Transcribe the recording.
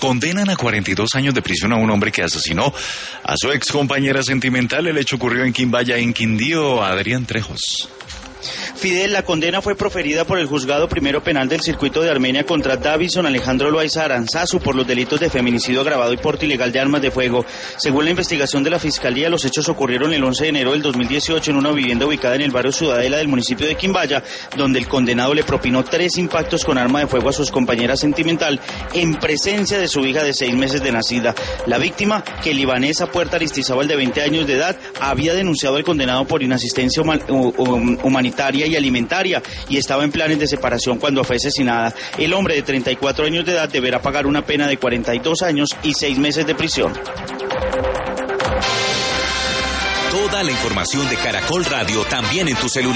Condenan a 42 años de prisión a un hombre que asesinó a su ex compañera sentimental. El hecho ocurrió en Quimbaya, en Quindío. Adrián Trejos. Fidel, la condena fue proferida por el Juzgado Primero Penal del Circuito de Armenia contra Davison Alejandro Loaiza Aranzazu por los delitos de feminicidio agravado y porte ilegal de armas de fuego. Según la investigación de la Fiscalía, los hechos ocurrieron el 11 de enero del 2018 en una vivienda ubicada en el barrio Ciudadela del municipio de Quimbaya, donde el condenado le propinó 3 impactos con arma de fuego a su compañera sentimental en presencia de su hija de 6 meses de nacida. La víctima, que libanesa Puerta Aristizábal de 20 años de edad, había denunciado al condenado por inasistencia humanitaria y alimentaria y estaba en planes de separación cuando fue asesinada. El hombre de 34 años de edad deberá pagar una pena de 42 años y 6 meses de prisión. Toda la información de Caracol Radio también en tu celular.